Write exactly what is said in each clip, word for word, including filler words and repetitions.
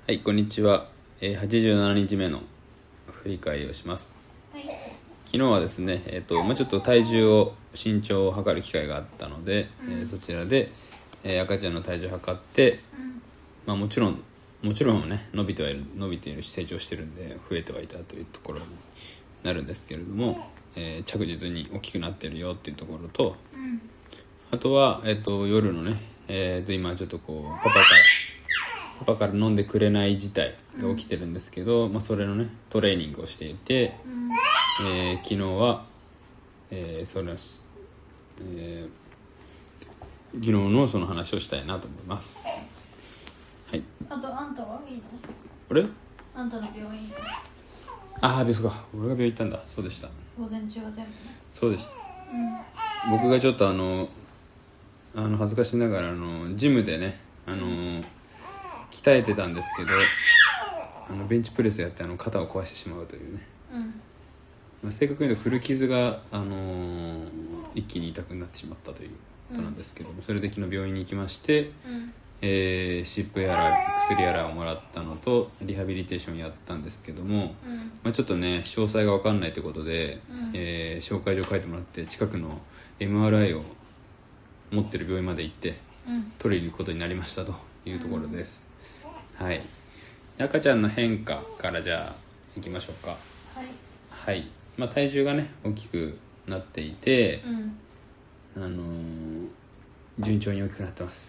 はい、こんにちは。えー、はちじゅうななにちめの振り返りをします。 はい、 昨日はですね、えーとまあ、ちょっと体重を身長を測る機会があったので、 うんえーそちらで、えー赤ちゃんの体重を測って、 うんまあ、もちろんもちろんね伸びてはいる伸びているし成長してるんで増えてはいたというところになるんですけれども、えー着実に大きくなってるよっていうところと、 うんあとは、えー、と夜のね、えー、と今ちょっとこうパパからパパから飲んでくれない事態が起きてるんですけど、まあ、それのねトレーニングをしていて、 うんえー昨日は、えーそれは、えー昨日のその話をしたいなと思います。はい。 あとあんたはいいの？ 俺あんたの病院ああそうか、俺が病院行ったんだ。そうでした。 午前中は全部ね。 そうでした。 うん僕がちょっとあのあの恥ずかしながらあのジムでねあの鍛えてたんですけど、あのベンチプレスやってあの肩を壊してしまうというね、 うんまあ、正確に言うと古傷が、あのー一気に痛くなってしまったということなんですけども、それで昨日病院に行きまして、 うんえー、湿布やら薬やらをもらったのとリハビリテーションやったんですけども、 うんまあ、ちょっとね詳細が分かんないということで、 うんえー紹介状書いてもらって近くの エムアールアイ を持ってる病院まで行ってうん取りに行くことになりましたというところです、はい。赤ちゃんの変化からじゃあ行きましょうか。 はいはい、まあ、体重がね大きくなっていて、 うんあのー順調に大きくなってます。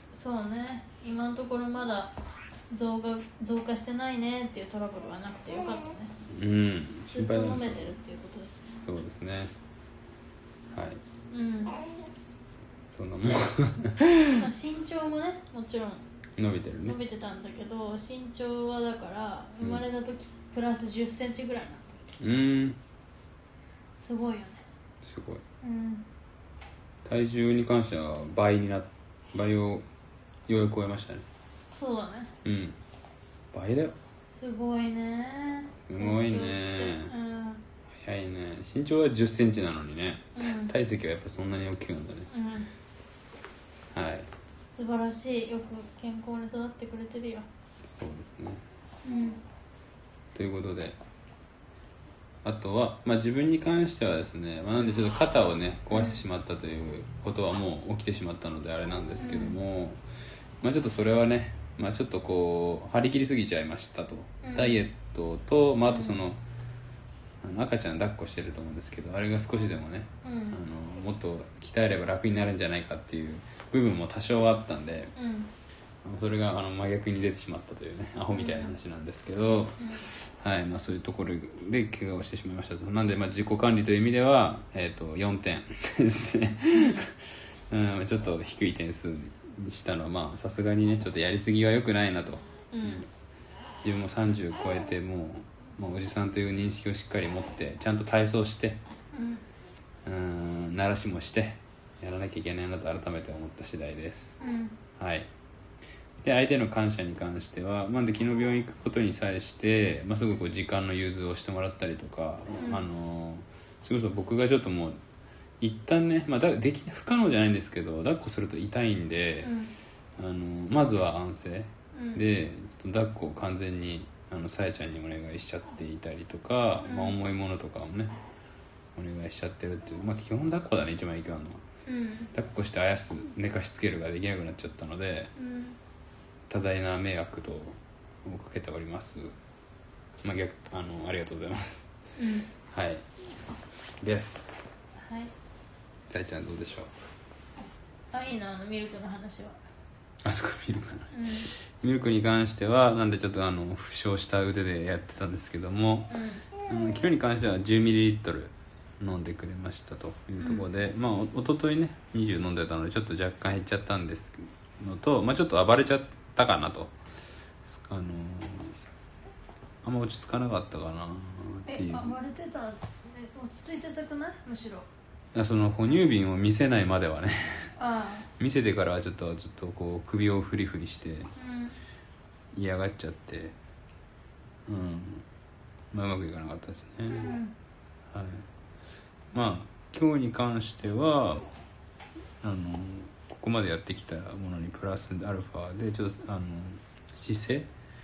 そうね、今のところまだ増加増加してないねっていうトラブルはなくてよかったね。 うんずっと心配だ飲めてるっていうことですね。 そうですね。はい、 うんそんなもんまあ身長もねもちろん伸びてるね伸。びてたんだけど、身長はだから生まれた時プラスじゅっセンチぐらいになった。 うーんすごいよね。 すごい。 うん体重に関しては倍にな倍をようやく超えましたね。 そうだね。 うん倍だよ。 すごいね。 すごいね。 身長って早いね。身長はじゅっセンチなのにね、 うんうん体積はやっぱそんなに大きくなるんだね。 うんはい、 素晴らしい。よく健康に育ってくれてるよ。 そうですね。 うんということで、あとは、まあ、自分に関してはですね、まあ、なんでちょっと肩をね壊してしまったということはもう起きてしまったのであれなんですけども、まあ、ちょっとそれはね、まあ、ちょっとこう張り切りすぎちゃいましたと、 うんダイエットと、まあ、あとその、あの赤ちゃん抱っこしてると思うんですけど、あれが少しでもね、 うんあのもっと鍛えれば楽になるんじゃないかっていう部分も多少あったんで、 うんそれがあの真逆に出てしまったというねアホみたいな話なんですけど、はいまあ、そういうところで怪我をしてしまいましたと。なんで、まあ、自己管理という意味では、えー、とよんてんですね、うん、ちょっと低い点数にしたのはまあさすがにねちょっとやりすぎは良くないなと、 うん自分もさんじゅう超えてもう、もうおじさんという認識をしっかり持ってちゃんと体操してうんうん慣らしもしてやらなきゃいけないなと改めて思った次第です。 うんはい。で相手の感謝に関しては、まあ、で昨日病院行くことに際して、まあ、すぐこう時間の融通をしてもらったりとか、 うんあのそれこそ僕がちょっともう一旦ね、まあ、だでき不可能じゃないんですけど抱っこすると痛いんで、あのまずは安静うんでちょっと抱っこを完全にあのさやちゃんにお願いしちゃっていたりとか、 うんまあ、重いものとかをねお願いしちゃってるっていう、まあ、基本抱っこだね一番勢いあるのは。 うん抱っこしてあやす寝かしつけるができなくなっちゃったのでうん多大な迷惑とかけております、まあ、逆あのありがとうございます。 うんはいですはい。 大ちゃんどうでしょう。 あ、いいな、あのミルクの話は。 あそこ見るかな。 うんミルクに関してはなんでちょっとあの負傷した腕でやってたんですけども、 うんうん、昨日に関しては じゅうミリリットル 飲んでくれましたというところで、まあお一昨日ねにじゅう飲んでたのでちょっと若干減っちゃったんですのと、まあ、ちょっと暴れちゃったかなと、あのーあんま落ち着かなかったかなってえ、 いう。 暴れてた。え、落ち着いてたくない？むしろ。 いやその哺乳瓶を見せないまではねあ見せてからはちょっとずっとこう首をフリフリしてあ。うん嫌がっちゃって、うんまあ、うまくいかなかったですね、 うんはい。まあ今日に関してはあのここまでやってきたものにプラスアルファでちょっとあの姿勢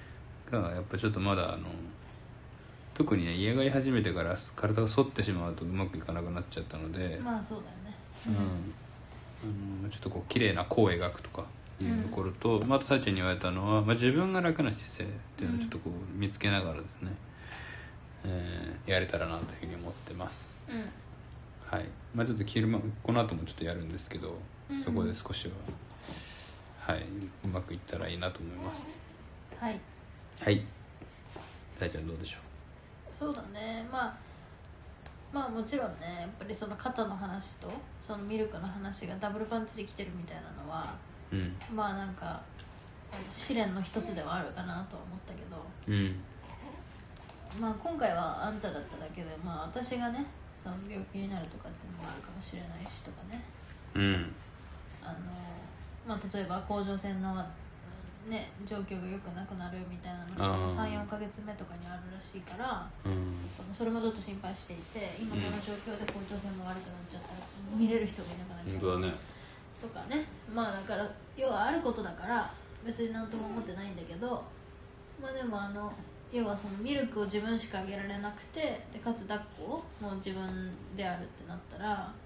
がやっぱちょっとまだあの特にね嫌がり始めてから体が反ってしまうとうまくいかなくなっちゃったので、 まあそうだよね。 うん、あのちょっとこう綺麗な弧を描くとかいうところと、うん、またさっちゃんに言われたのは、まあ、自分が楽な姿勢っていうのをちょっとこう見つけながらですね、えー、やれたらなというふうに思ってます、 うん、 はいまあ、ちょっと昼間この後もちょっとやるんですけど、うんうん、そこで少しは、はい、うまくいったらいいなと思います。 はいはいさえちゃんどうでしょう。 そうだね、まあまあもちろんねやっぱりその肩の話とそのミルクの話がダブルパンチできてるみたいなのは、 うん、 まあなんかあの試練の一つではあるかなとは思ったけど、 うん、 まあ今回はあんただっただけで、まあ私がねその病気になるとかっていうのもあるかもしれないしとかね、 うん、 あのまあ例えば甲状腺のね、状況が良くなくなるみたいなのが さん,よん ヶ月目とかにあるらしいから、うん、そのそれもちょっと心配していて今この状況で甲状腺も悪くなっちゃったら見れる人がいなくなっちゃう、 ね、 とかね、まあだから要はあることだから別になんとも思ってないんだけど、まあでもあの要はそのミルクを自分しかあげられなくてでかつ抱っこも自分であるってなったらあ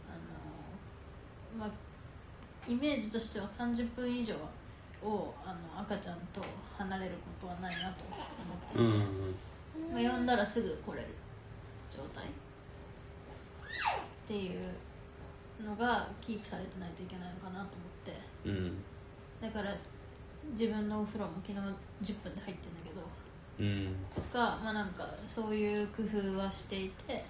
のまあイメージとしてはさんじゅっぷん以上をあの赤ちゃんと離れることはないなと思っていて、うんうんまあ、呼んだらすぐ来れる状態っていうのがキープされてないといけないのかなと思って、うん、だから自分のお風呂も昨日じゅっぷんで入ってんだけど、うん、とか、まあ、なんかそういう工夫はしていて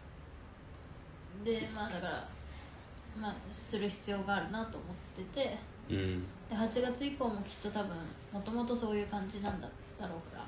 でまあだから、まあ、する必要があるなと思ってて、うん、ではちがつ以降もきっと多分もともとそういう感じなんだだろうから、ね、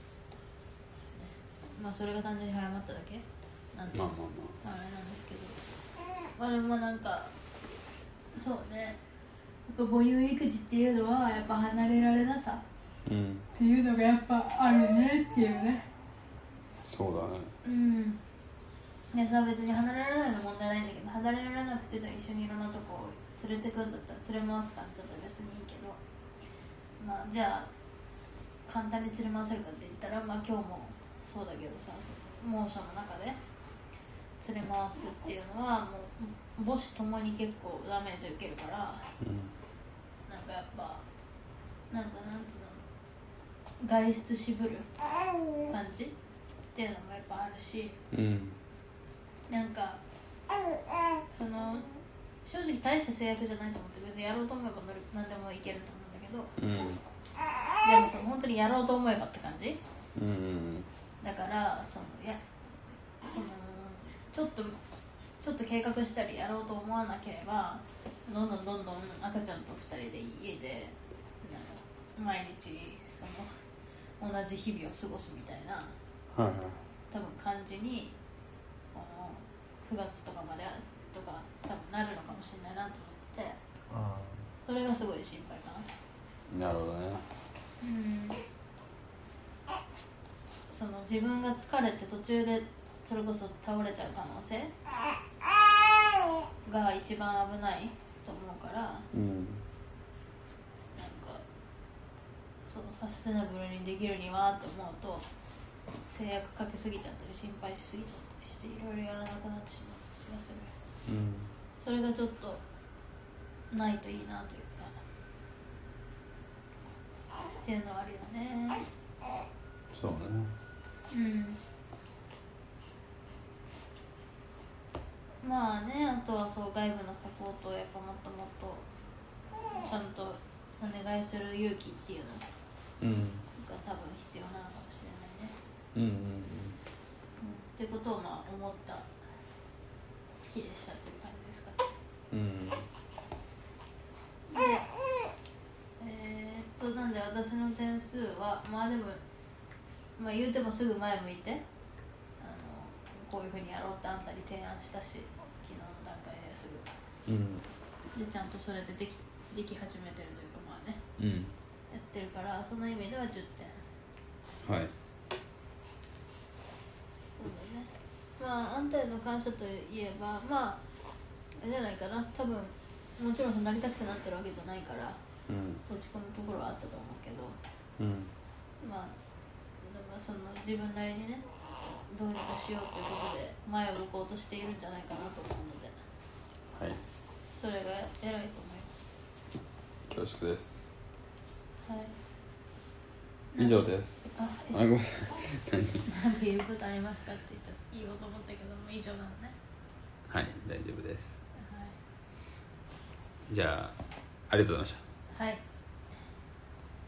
まあそれが単純に早まっただけなんで、まあまあまあ、あれなんですけど、まあでもなんかそうねやっぱ母乳育児っていうのはやっぱ離れられなさっていうのがやっぱあるねっていうね。 そうだね。 うんいやさ別に離れられないの問題ないんだけど離れられなくてじゃあ一緒にいろんなとこ連れてくんだったら連れ回す感じだったら別にいいけどまあじゃあ簡単に連れ回せるかって言ったらまあ今日もそうだけどさ猛暑の中で連れ回すっていうのはもう母子ともに結構ダメージ受けるから、うん、なんかやっぱなんかなんつうの外出しぶる感じっていうのもやっぱあるし、うん、なんかその正直大した制約じゃないと思って別にやろうと思えば何でもいけると思うんだけど、うん、でもその本当にやろうと思えばって感じ、うん、だからそのいやそのちょっとちょっと計画したりやろうと思わなければどんどんどんどん赤ちゃんとふたりで家で毎日その同じ日々を過ごすみたいな、はいはい、多分感じにこのくがつとかまでとか多分なるのかもしれないなと思ってあそれがすごい心配かな。なるほどね。 うんその自分が疲れて途中でそれこそ倒れちゃう可能性が一番危ないと思うから、うん、なんかそのサステナブルにできるにはって思うと制約かけすぎちゃったり心配しすぎちゃったりしていろいろやらなくなってしまう気がする、うん、それがちょっとないといいなというかっていうのはあるよね。 そうね。 うんまあね、あとはそう外部のサポートをやっぱもっともっとちゃんとお願いする勇気っていうのが多分必要なのかもしれないね。うんうんうん。うん、ってことをまあ思った日でしたという感じですかね。うん。で、えー、っとなんで私の点数はまあでもまあ言うてもすぐ前向いてあのこういうふうにやろうってあんたに提案したし。昨日の段階ですぐ、うん、でちゃんとそれででき、でき始めてるというかまあね、うん、やってるからその意味ではじゅってん。はいそうだね。まああんたへの感謝といえばまああれじゃないかな多分もちろんそのなりたくてなってるわけじゃないから、うん、落ち込むところはあったと思うけど、うん、まあその自分なりにねどうにかしようということで前を向こうとしているんじゃないかなと思うので、 はい、 それが偉いと思います。 恐縮です。 はい、 以上です。 あ、 あ、ごめんなさい。何？ なんていうことありますかって言ったら言おうと思ったけども以上なのね。 はい、大丈夫です。 はい、 じゃあ、ありがとうございました。 はい